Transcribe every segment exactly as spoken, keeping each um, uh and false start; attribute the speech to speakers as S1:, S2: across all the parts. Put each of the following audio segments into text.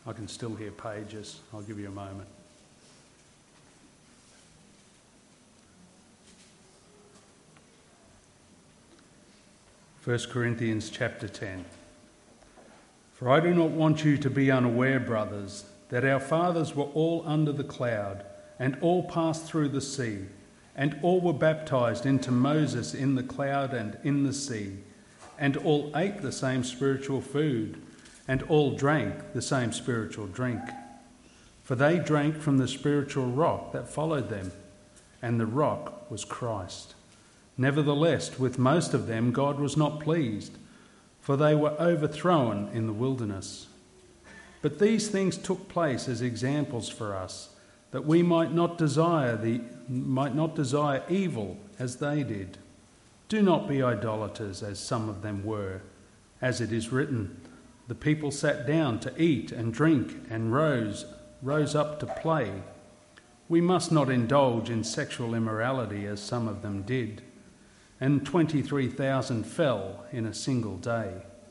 S1: I can still hear pages. I'll give you a moment. First Corinthians chapter ten. For I do not want you to be unaware, brothers, that our fathers were all under the cloud, and all passed through the sea, and all were baptized into Moses in the cloud and in the sea, and all ate the same spiritual food, and all drank the same spiritual drink. For they drank from the spiritual rock that followed them, and the rock was Christ. Nevertheless, with most of them God was not pleased, for they were overthrown in the wilderness. But these things took place as examples for us, that we might not desire the might not desire evil as they did. Do not be idolaters, as some of them were. As it is written, the people sat down to eat and drink and rose, rose up to play. We must not indulge in sexual immorality, as some of them did. And twenty-three thousand fell in a single day.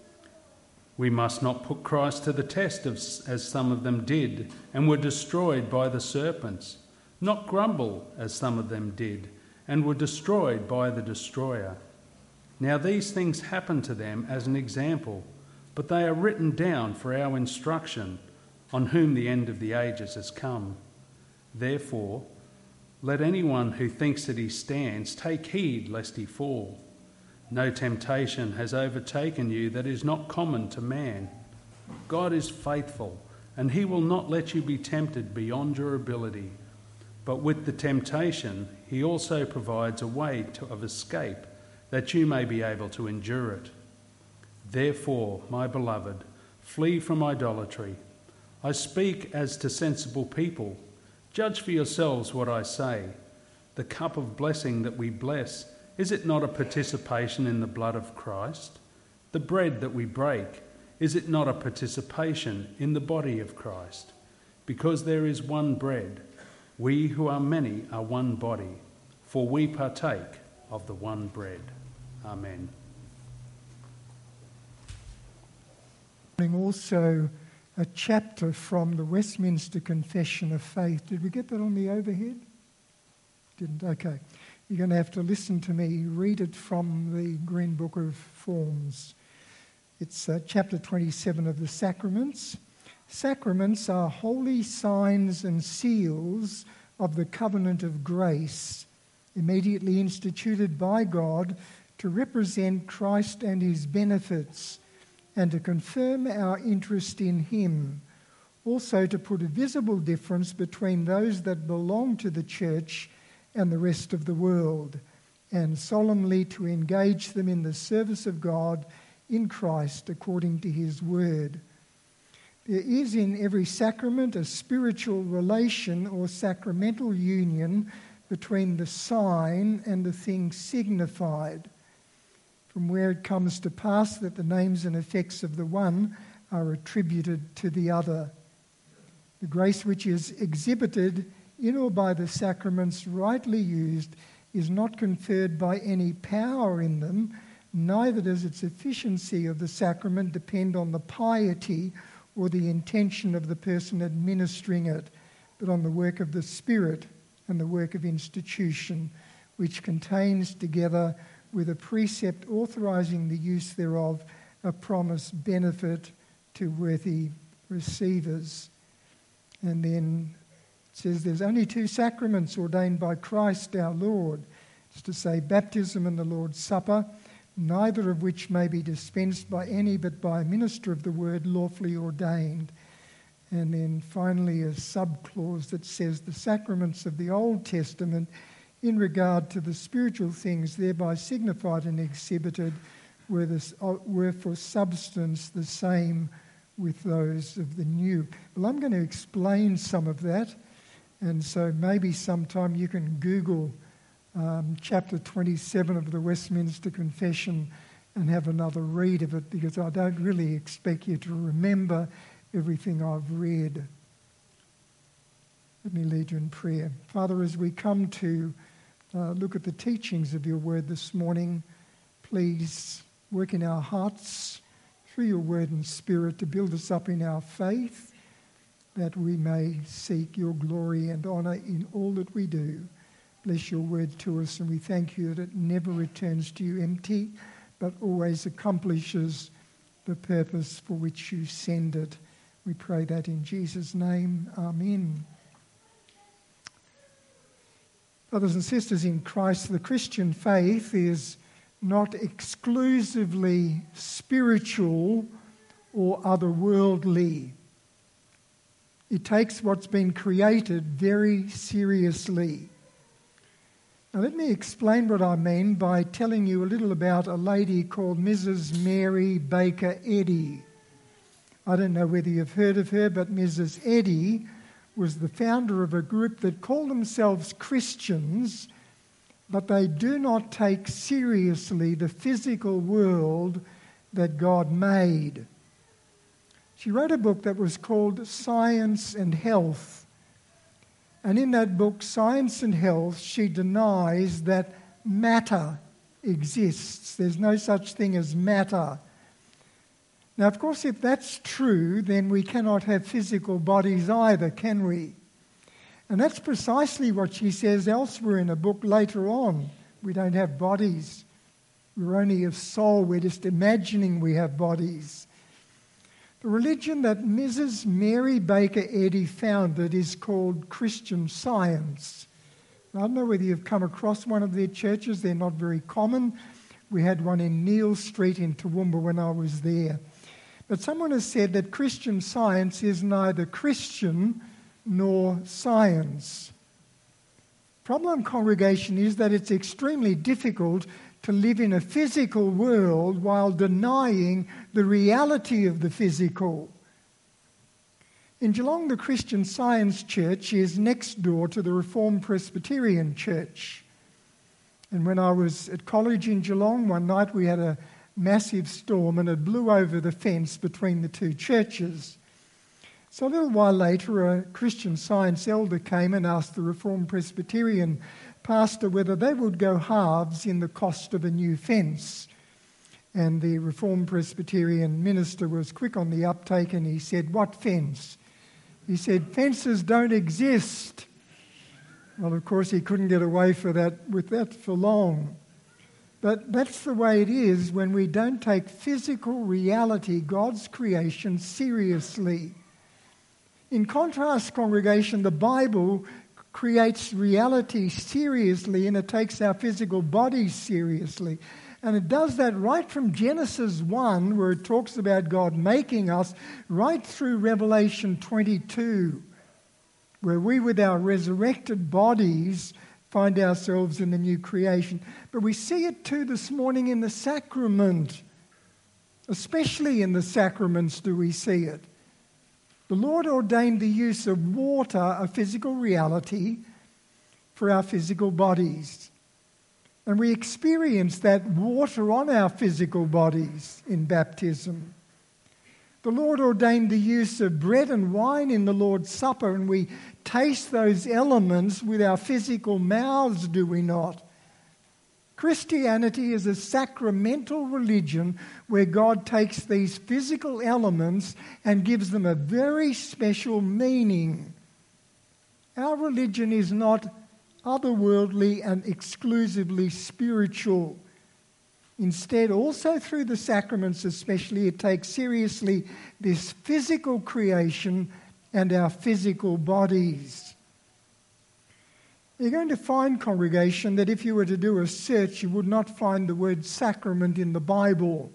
S1: We must not put Christ to the test, as some of them did, and were destroyed by the serpents. Not grumble, as some of them did, and were destroyed by the destroyer. Now these things happened to them as an example, but they are written down for our instruction, on whom the end of the ages has come. Therefore, let anyone who thinks that he stands take heed lest he fall. No temptation has overtaken you that is not common to man. God is faithful, and he will not let you be tempted beyond your ability. But with the temptation, he also provides a way to, of escape, that you may be able to endure it. Therefore, my beloved, flee from idolatry. I speak as to sensible people. Judge for yourselves what I say. The cup of blessing that we bless, is it not a participation in the blood of Christ? The bread that we break, is it not a participation in the body of Christ? Because there is one bread, we who are many are one body, for we partake of the one bread. Amen.
S2: Also, a chapter from the Westminster Confession of Faith. Did we get that on the overhead? Didn't? Okay. You're going to have to listen to me read it from the Green Book of Forms. It's uh, chapter twenty-seven of the Sacraments. Sacraments are holy signs and seals of the covenant of grace, immediately instituted by God to represent Christ and his benefits, and to confirm our interest in him, also to put a visible difference between those that belong to the church and the rest of the world, and solemnly to engage them in the service of God in Christ according to his word. There is in every sacrament a spiritual relation or sacramental union between the sign and the thing signified, from where it comes to pass that the names and effects of the one are attributed to the other. The grace which is exhibited in or by the sacraments rightly used is not conferred by any power in them, neither does its efficiency of the sacrament depend on the piety or the intention of the person administering it, but on the work of the Spirit and the work of institution, which contains together with a precept authorising the use thereof, a promised benefit to worthy receivers. And then it says there's only two sacraments ordained by Christ our Lord. It's to say baptism and the Lord's Supper, neither of which may be dispensed by any but by a minister of the word lawfully ordained. And then finally a subclause that says the sacraments of the Old Testament in regard to the spiritual things thereby signified and exhibited were, this, were for substance the same with those of the new. Well, I'm going to explain some of that, and so maybe sometime you can Google um, chapter twenty-seven of the Westminster Confession and have another read of it, because I don't really expect you to remember everything I've read. Let me lead you in prayer. Father, as we come to Uh, look at the teachings of your word this morning, please work in our hearts through your word and spirit to build us up in our faith, that we may seek your glory and honour in all that we do. Bless your word to us, and we thank you that it never returns to you empty, but always accomplishes the purpose for which you send it. We pray that in Jesus' name. Amen. Brothers and sisters in Christ, the Christian faith is not exclusively spiritual or otherworldly. It takes what's been created very seriously. Now let me explain what I mean by telling you a little about a lady called Missus Mary Baker Eddy. I don't know whether you've heard of her, but Missus Eddy was the founder of a group that call themselves Christians, but they do not take seriously the physical world that God made. She wrote a book that was called Science and Health. And in that book, Science and Health, she denies that matter exists. There's no such thing as matter. Now, of course, if that's true, then we cannot have physical bodies either, can we? And that's precisely what she says elsewhere in a book later on. We don't have bodies. We're only a soul. We're just imagining we have bodies. The religion that Missus Mary Baker Eddy founded is called Christian Science. I don't know whether you've come across one of their churches. They're not very common. We had one in Neal Street in Toowoomba when I was there. But someone has said that Christian Science is neither Christian nor science. Problem, congregation, is that it's extremely difficult to live in a physical world while denying the reality of the physical. In Geelong, the Christian Science Church is next door to the Reformed Presbyterian Church. And when I was at college in Geelong, one night we had a massive storm and it blew over the fence between the two churches. So a little while later, a Christian Science elder came and asked the Reformed Presbyterian pastor whether they would go halves in the cost of a new fence. And the Reformed Presbyterian minister was quick on the uptake and he said, "What fence?" He said, "Fences don't exist." Well, of course, he couldn't get away for that with that for long. But that's the way it is when we don't take physical reality, God's creation, seriously. In contrast, congregation, the Bible creates reality seriously and it takes our physical bodies seriously. And it does that right from Genesis one, where it talks about God making us, right through Revelation twenty-two, where we with our resurrected bodies find ourselves in the new creation. But we see it too this morning in the sacrament. Especially in the sacraments do we see it. The Lord ordained the use of water, a physical reality, for our physical bodies. And we experience that water on our physical bodies in baptism. The Lord ordained the use of bread and wine in the Lord's Supper, and we taste those elements with our physical mouths, do we not? Christianity is a sacramental religion where God takes these physical elements and gives them a very special meaning. Our religion is not otherworldly and exclusively spiritual. Instead, also through the sacraments especially, it takes seriously this physical creation and our physical bodies. You're going to find, congregation, that if you were to do a search, you would not find the word sacrament in the Bible.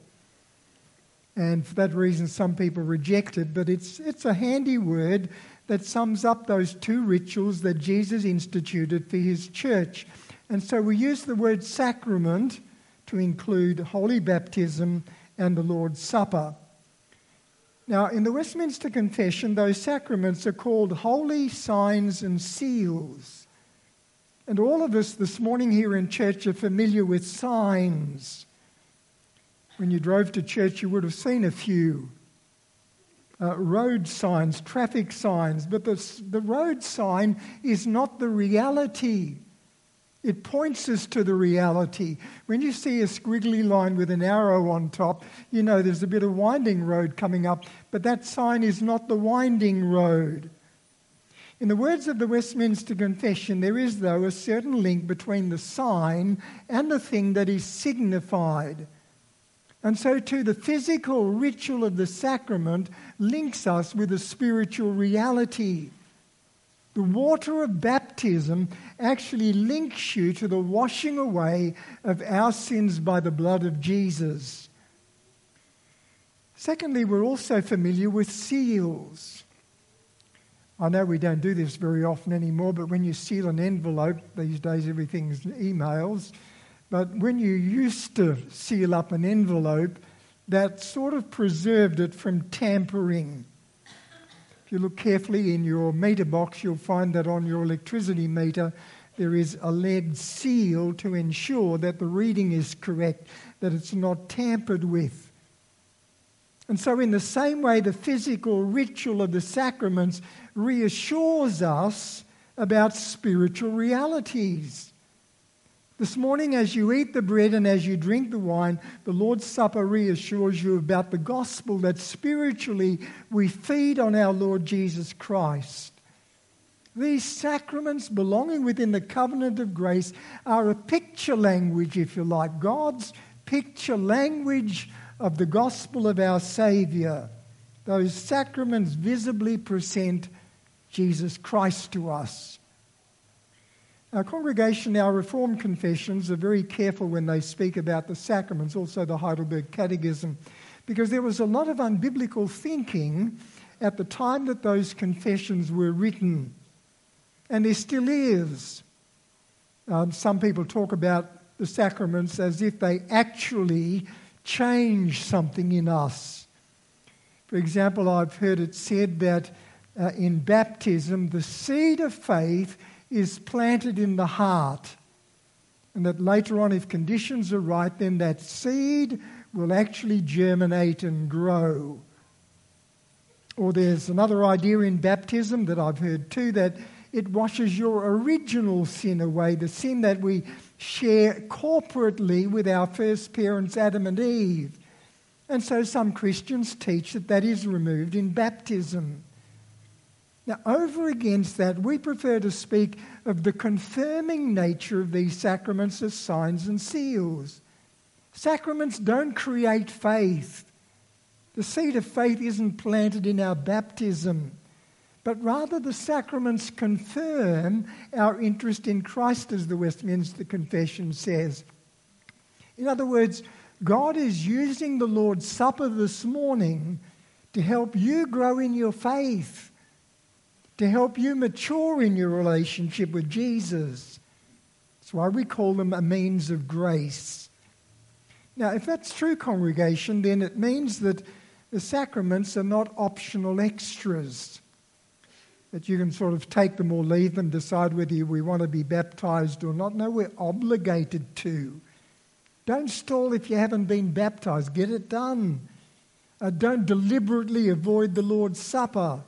S2: And for that reason, some people reject it, but it's it's a handy word that sums up those two rituals that Jesus instituted for his church. And so we use the word sacrament to include holy baptism and the Lord's Supper. Now, in the Westminster Confession, those sacraments are called holy signs and seals. And all of us this morning here in church are familiar with signs. When you drove to church, you would have seen a few. Uh, road signs, traffic signs. But the, the road sign is not the reality. It points us to the reality. When you see a squiggly line with an arrow on top, you know there's a bit of winding road coming up, but that sign is not the winding road. In the words of the Westminster Confession, there is, though, a certain link between the sign and the thing that is signified. And so too, the physical ritual of the sacrament links us with a spiritual reality. The water of baptism actually links you to the washing away of our sins by the blood of Jesus. Secondly, we're also familiar with seals. I know we don't do this very often anymore, but when you seal an envelope, these days everything's emails, but when you used to seal up an envelope, that sort of preserved it from tampering. If you look carefully in your meter box, you'll find that on your electricity meter there is a lead seal to ensure that the reading is correct, that it's not tampered with. And so in the same way, the physical ritual of the sacraments reassures us about spiritual realities. This morning, as you eat the bread and as you drink the wine, the Lord's Supper reassures you about the gospel that spiritually we feed on our Lord Jesus Christ. These sacraments belonging within the covenant of grace are a picture language, if you like, God's picture language of the gospel of our Saviour. Those sacraments visibly present Jesus Christ to us. Our congregation, our Reformed confessions are very careful when they speak about the sacraments, also the Heidelberg Catechism, because there was a lot of unbiblical thinking at the time that those confessions were written, and there still is. Um, some people talk about the sacraments as if they actually change something in us. For example, I've heard it said that uh, in baptism, the seed of faith is planted in the heart, and that later on, if conditions are right, then that seed will actually germinate and grow. Or there's another idea in baptism that I've heard too, that it washes your original sin away, the sin that we share corporately with our first parents, Adam and Eve. And so some Christians teach that that is removed in baptism. Now, over against that, we prefer to speak of the confirming nature of these sacraments as signs and seals. Sacraments don't create faith. The seed of faith isn't planted in our baptism, but rather the sacraments confirm our interest in Christ, as the Westminster Confession says. In other words, God is using the Lord's Supper this morning to help you grow in your faith, to help you mature in your relationship with Jesus. That's why we call them a means of grace. Now, if that's true, congregation, then it means that the sacraments are not optional extras, that you can sort of take them or leave them, decide whether we want to be baptized or not. No, we're obligated to. Don't stall if you haven't been baptized. Get it done. Uh, don't deliberately avoid the Lord's Supper.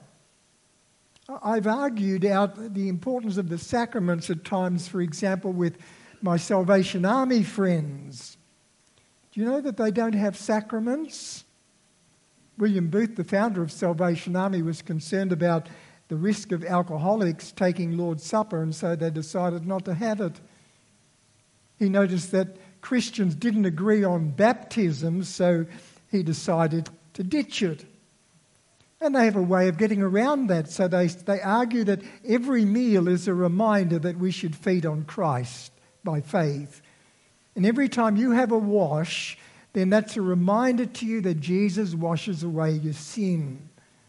S2: I've argued out the importance of the sacraments at times, for example, with my Salvation Army friends. Do you know that they don't have sacraments? William Booth, the founder of Salvation Army, was concerned about the risk of alcoholics taking Lord's Supper, and so they decided not to have it. He noticed that Christians didn't agree on baptism, so he decided to ditch it. And they have a way of getting around that. So they, they argue that every meal is a reminder that we should feed on Christ by faith. And every time you have a wash, then that's a reminder to you that Jesus washes away your sin.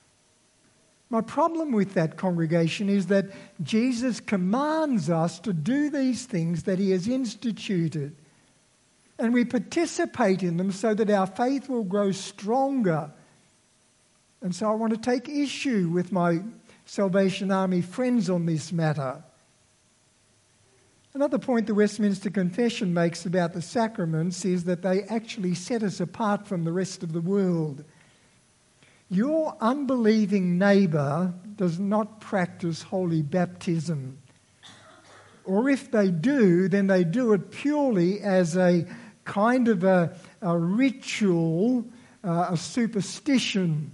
S2: My problem with that, congregation, is that Jesus commands us to do these things that he has instituted. And we participate in them so that our faith will grow stronger. And so I want to take issue with my Salvation Army friends on this matter. Another point the Westminster Confession makes about the sacraments is that they actually set us apart from the rest of the world. Your unbelieving neighbour does not practice holy baptism. Or if they do, then they do it purely as a kind of a, a ritual, uh, a superstition.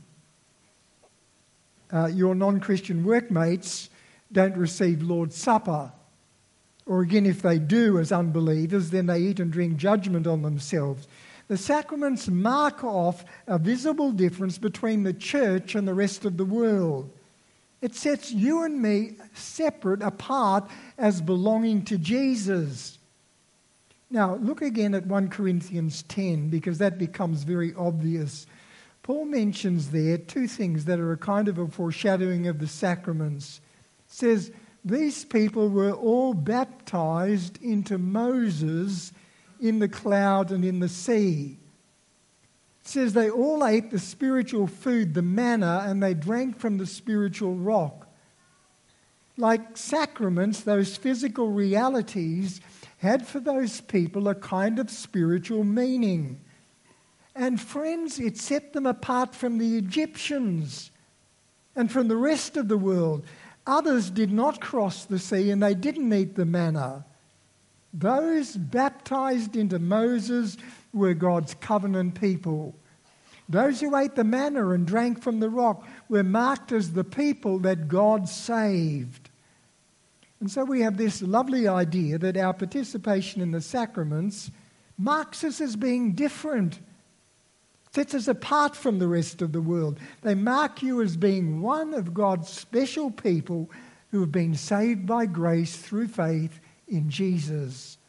S2: Uh, your non-Christian workmates don't receive Lord's Supper. Or again, if they do as unbelievers, then they eat and drink judgment on themselves. The sacraments mark off a visible difference between the church and the rest of the world. It sets you and me separate, apart, as belonging to Jesus. Now, look again at First Corinthians ten, because that becomes very obvious. Paul mentions there two things that are a kind of a foreshadowing of the sacraments. It says, these people were all baptized into Moses in the cloud and in the sea. It says they all ate the spiritual food, the manna, and they drank from the spiritual rock. Like sacraments, those physical realities had for those people a kind of spiritual meaning. And friends, it set them apart from the Egyptians and from the rest of the world. Others did not cross the sea and they didn't eat the manna. Those baptized into Moses were God's covenant people. Those who ate the manna and drank from the rock were marked as the people that God saved. And so we have this lovely idea that our participation in the sacraments marks us as being different, sets us apart from the rest of the world. They mark you as being one of God's special people who have been saved by grace through faith in Jesus.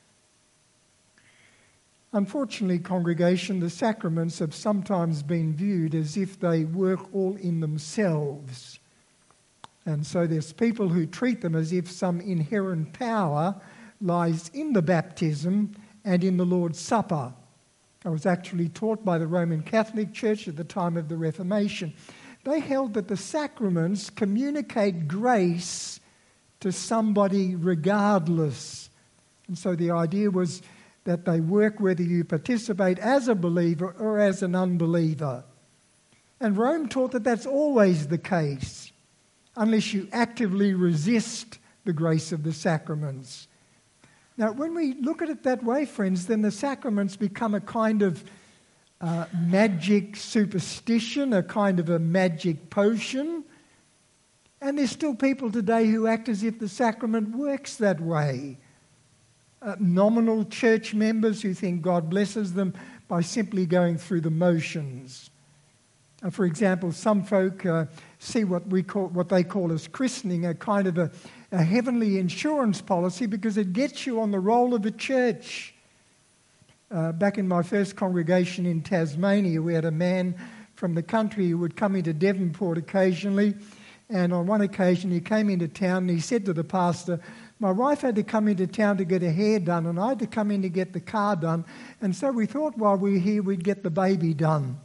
S2: Unfortunately, congregation, the sacraments have sometimes been viewed as if they work all in themselves. And so there's people who treat them as if some inherent power lies in the baptism and in the Lord's Supper. I was actually taught by the Roman Catholic Church at the time of the Reformation. They held that the sacraments communicate grace to somebody regardless. And so the idea was that they work whether you participate as a believer or as an unbeliever. And Rome taught that that's always the case, unless you actively resist the grace of the sacraments. Now, when we look at it that way, friends, then the sacraments become a kind of uh, magic superstition, a kind of a magic potion. And there's still people today who act as if the sacrament works that way. Uh, nominal church members who think God blesses them by simply going through the motions. Uh, for example, some folk uh, see what we call, what they call as christening, a kind of a, a heavenly insurance policy because it gets you on the roll of a church. Uh, back in my first congregation in Tasmania, we had a man from the country who would come into Devonport occasionally, and on one occasion he came into town and he said to the pastor, my wife had to come into town to get her hair done and I had to come in to get the car done, and so we thought while we were here we'd get the baby done.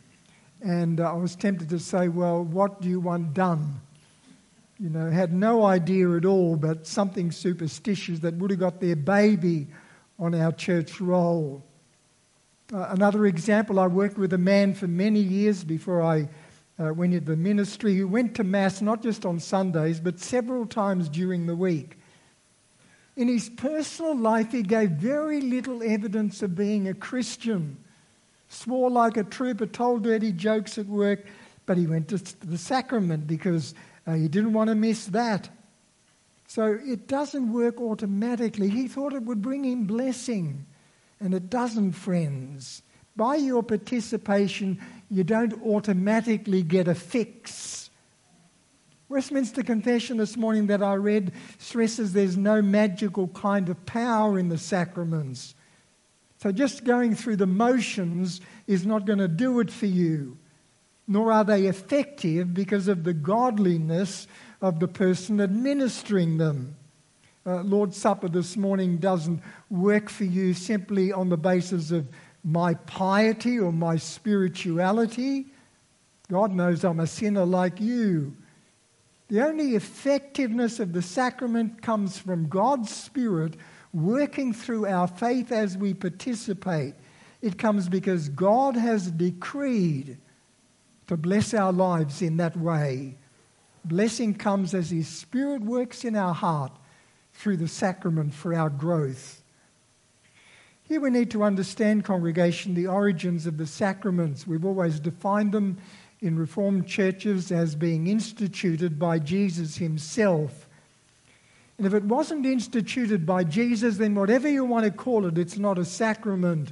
S2: And uh, I was tempted to say, well, what do you want done? You know, had no idea at all, but something superstitious that would have got their baby on our church roll. Uh, another example, I worked with a man for many years before I uh, went into the ministry who went to Mass not just on Sundays, but several times during the week. In his personal life, he gave very little evidence of being a Christian. Swore like a trooper, told dirty jokes at work, but he went to the sacrament because uh, he didn't want to miss that. So it doesn't work automatically. He thought it would bring him blessing, and it doesn't, friends. By your participation, you don't automatically get a fix. Westminster Confession this morning that I read stresses there's no magical kind of power in the sacraments. So just going through the motions is not going to do it for you, nor are they effective because of the godliness of the person administering them. Uh, Lord's Supper this morning doesn't work for you simply on the basis of my piety or my spirituality. God knows I'm a sinner like you. The only effectiveness of the sacrament comes from God's Spirit working through our faith as we participate. It comes because God has decreed to bless our lives in that way. Blessing comes as His Spirit works in our heart through the sacrament for our growth. Here we need to understand, congregation, the origins of the sacraments. We've always defined them in Reformed churches as being instituted by Jesus himself. And if it wasn't instituted by Jesus, then whatever you want to call it, it's not a sacrament.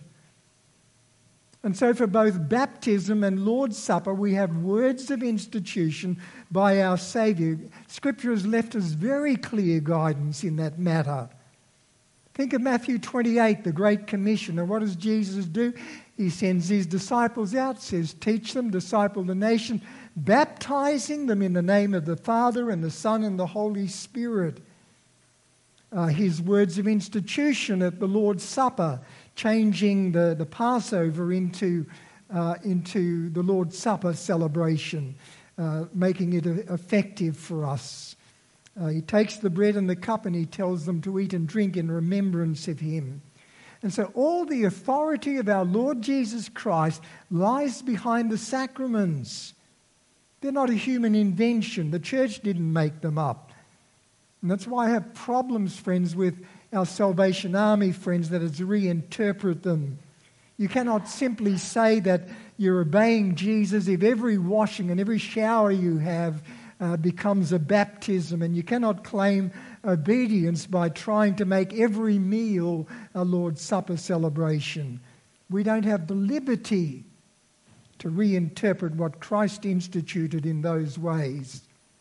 S2: And so for both baptism and Lord's Supper, we have words of institution by our Saviour. Scripture has left us very clear guidance in that matter. Think of Matthew twenty-eight, the Great Commission. And what does Jesus do? He sends his disciples out, says, teach them, disciple the nation, baptizing them in the name of the Father and the Son and the Holy Spirit. Uh, his words of institution at the Lord's Supper, changing the, the Passover into, uh, into the Lord's Supper celebration, uh, making it effective for us. Uh, he takes the bread and the cup and he tells them to eat and drink in remembrance of him. And so all the authority of our Lord Jesus Christ lies behind the sacraments. They're not a human invention. The church didn't make them up. And that's why I have problems, friends, with our Salvation Army friends that is reinterpret them. You cannot simply say that you're obeying Jesus if every washing and every shower you have uh, becomes a baptism, and you cannot claim obedience by trying to make every meal a Lord's Supper celebration. We don't have the liberty to reinterpret what Christ instituted in those ways.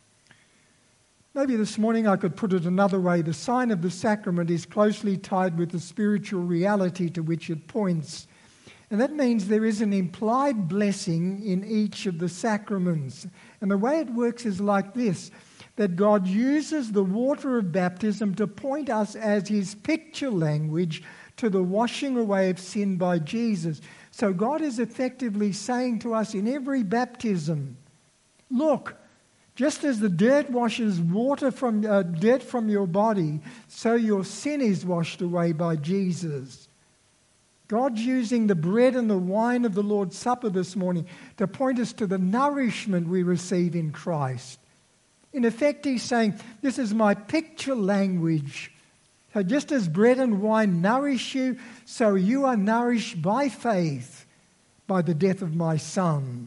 S2: Maybe this morning I could put it another way. The sign of the sacrament is closely tied with the spiritual reality to which it points. And that means there is an implied blessing in each of the sacraments. And the way it works is like this, that God uses the water of baptism to point us as his picture language to the washing away of sin by Jesus. So God is effectively saying to us in every baptism, look, just as the dirt washes water from uh, dirt from your body, so your sin is washed away by Jesus. God's using the bread and the wine of the Lord's Supper this morning to point us to the nourishment we receive in Christ. In effect, he's saying, this is my picture language. So just as bread and wine nourish you, so you are nourished by faith by the death of my Son.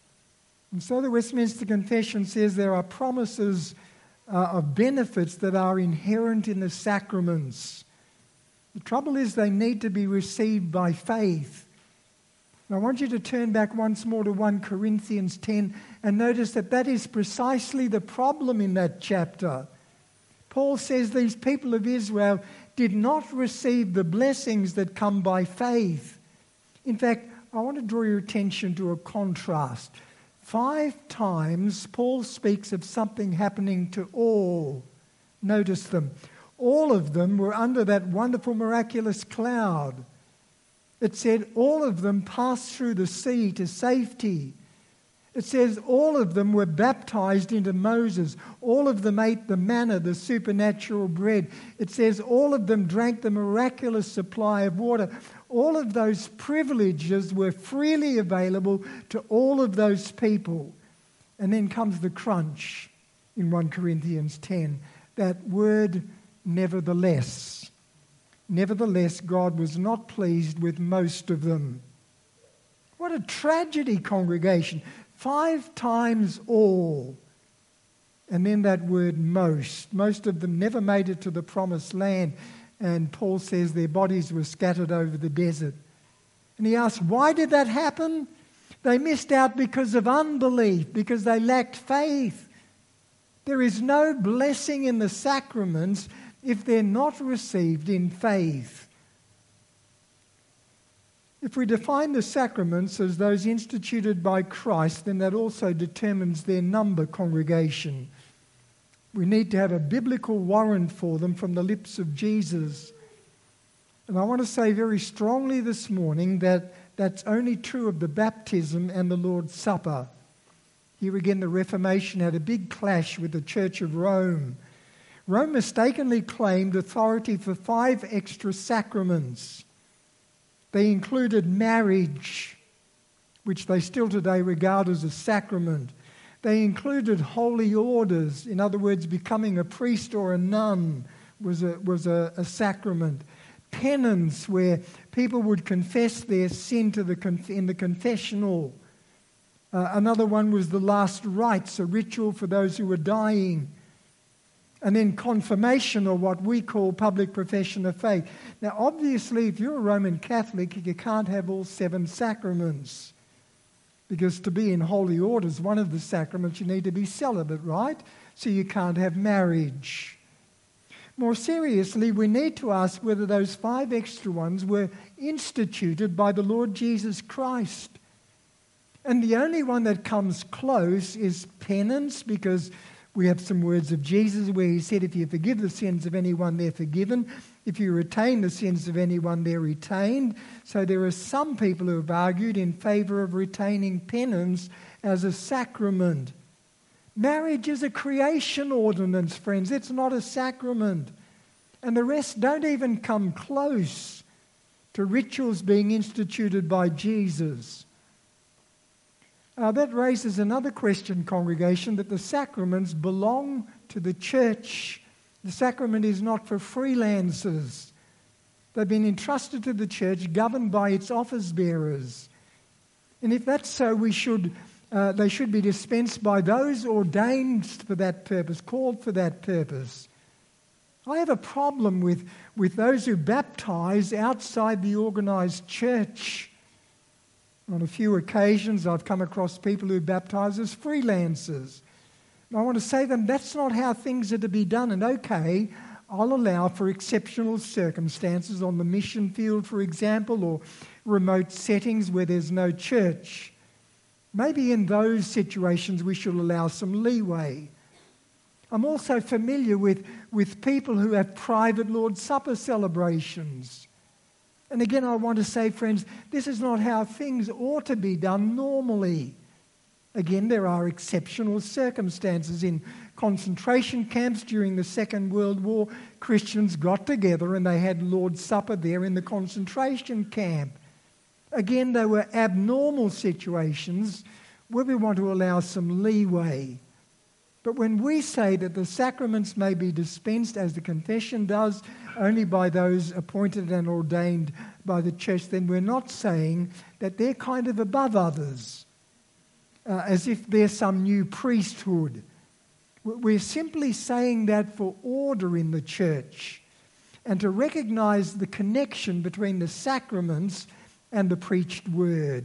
S2: And so the Westminster Confession says there are promises uh, of benefits that are inherent in the sacraments. The trouble is they need to be received by faith. And I want you to turn back once more to First Corinthians ten and notice that that is precisely the problem in that chapter. Paul says these people of Israel did not receive the blessings that come by faith. In fact, I want to draw your attention to a contrast. Five times Paul speaks of something happening to all. Notice them. All of them were under that wonderful miraculous cloud. It said all of them passed through the sea to safety. It says all of them were baptized into Moses. All of them ate the manna, the supernatural bread. It says all of them drank the miraculous supply of water. All of those privileges were freely available to all of those people. And then comes the crunch in First Corinthians ten. That word, nevertheless. Nevertheless, God was not pleased with most of them. What a tragedy, congregation. Five times all. And then that word most. Most of them never made it to the promised land. And Paul says their bodies were scattered over the desert. And he asks, why did that happen? They missed out because of unbelief, because they lacked faith. There is no blessing in the sacraments if they're not received in faith. If we define the sacraments as those instituted by Christ, then that also determines their number, congregation. We need to have a biblical warrant for them from the lips of Jesus. And I want to say very strongly this morning that that's only true of the baptism and the Lord's Supper. Here again, the Reformation had a big clash with the Church of Rome. Rome mistakenly claimed authority for five extra sacraments. They included marriage, which they still today regard as a sacrament. They included holy orders, in other words, becoming a priest or a nun, was a, was a, a sacrament. Penance, where people would confess their sin to the conf- in the confessional. Uh, another one was the last rites, a ritual for those who were dying. And then confirmation, or what we call public profession of faith. Now, obviously, if you're a Roman Catholic, you can't have all seven sacraments. Because to be in holy orders, one of the sacraments, you need to be celibate, right? So you can't have marriage. More seriously, we need to ask whether those five extra ones were instituted by the Lord Jesus Christ. And the only one that comes close is penance, because we have some words of Jesus where he said, if you forgive the sins of anyone, they're forgiven. If you retain the sins of anyone, they're retained. So there are some people who have argued in favour of retaining penance as a sacrament. Marriage is a creation ordinance, friends. It's not a sacrament. And the rest don't even come close to rituals being instituted by Jesus. Uh, that raises another question, congregation, that the sacraments belong to the church. The sacrament is not for freelancers. They've been entrusted to the church, governed by its office bearers. And if that's so, we should, uh, they should be dispensed by those ordained for that purpose, called for that purpose. I have a problem with, with those who baptize outside the organised church. On a few occasions, I've come across people who baptize as freelancers. And I want to say to them, that's not how things are to be done. And okay, I'll allow for exceptional circumstances on the mission field, for example, or remote settings where there's no church. Maybe in those situations we should allow some leeway. I'm also familiar with, with people who have private Lord's Supper celebrations. And again, I want to say, friends, this is not how things ought to be done normally. Again, there are exceptional circumstances. In concentration camps during the Second World War, Christians got together and they had Lord's Supper there in the concentration camp. Again, they were abnormal situations where we want to allow some leeway. But when we say that the sacraments may be dispensed, as the confession does, only by those appointed and ordained by the church, then we're not saying that they're kind of above others, uh, as if they're some new priesthood. We're simply saying that for order in the church and to recognize the connection between the sacraments and the preached word.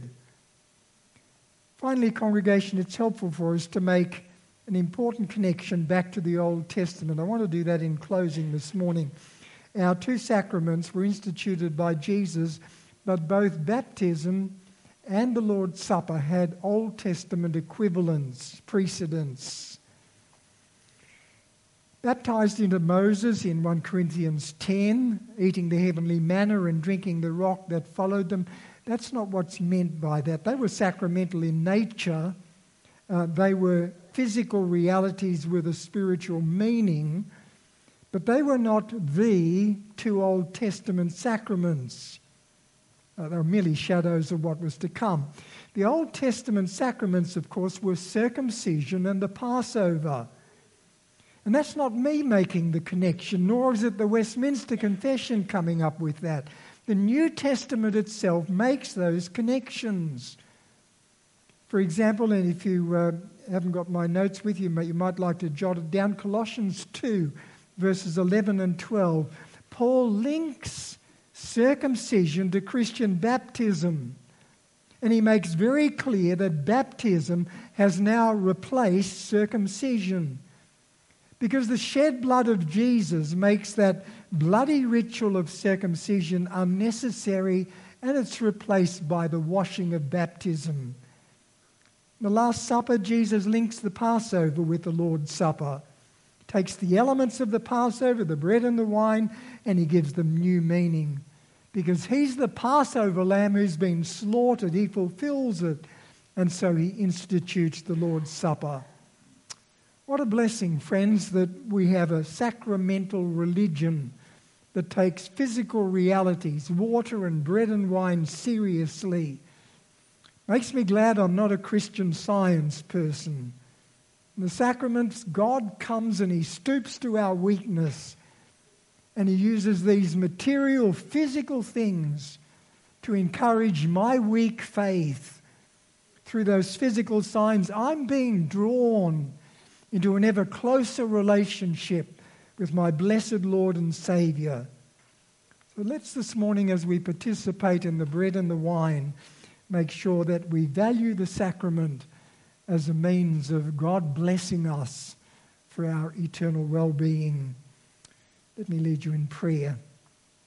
S2: Finally, congregation, it's helpful for us to make an important connection back to the Old Testament. I want to do that in closing this morning. Our two sacraments were instituted by Jesus, but both baptism and the Lord's Supper had Old Testament equivalents, precedents. Baptized into Moses in First Corinthians ten, eating the heavenly manna and drinking the rock that followed them, that's not what's meant by that. They were sacramental in nature. Uh, they were physical realities with a spiritual meaning, but they were not the two Old Testament sacraments. Uh, they were merely shadows of what was to come. The Old Testament sacraments, of course, were circumcision and the Passover. And that's not me making the connection, nor is it the Westminster Confession coming up with that. The New Testament itself makes those connections. For example, and if you uh, haven't got my notes with you, you might like to jot it down, Colossians two, verses eleven and twelve. Paul links circumcision to Christian baptism. And he makes very clear that baptism has now replaced circumcision. Because the shed blood of Jesus makes that bloody ritual of circumcision unnecessary, and it's replaced by the washing of baptism. The Last Supper, Jesus links the Passover with the Lord's Supper. Takes the elements of the Passover, the bread and the wine, and he gives them new meaning. Because he's the Passover lamb who's been slaughtered, he fulfills it, and so he institutes the Lord's Supper. What a blessing, friends, that we have a sacramental religion that takes physical realities, water and bread and wine, seriously. Makes me glad I'm not a Christian Science person. In the sacraments, God comes and he stoops to our weakness. And he uses these material, physical things to encourage my weak faith. Through those physical signs, I'm being drawn into an ever closer relationship with my blessed Lord and Saviour. So let's this morning, as we participate in the bread and the wine, make sure that we value the sacrament as a means of God blessing us for our eternal well-being. Let me lead you in prayer.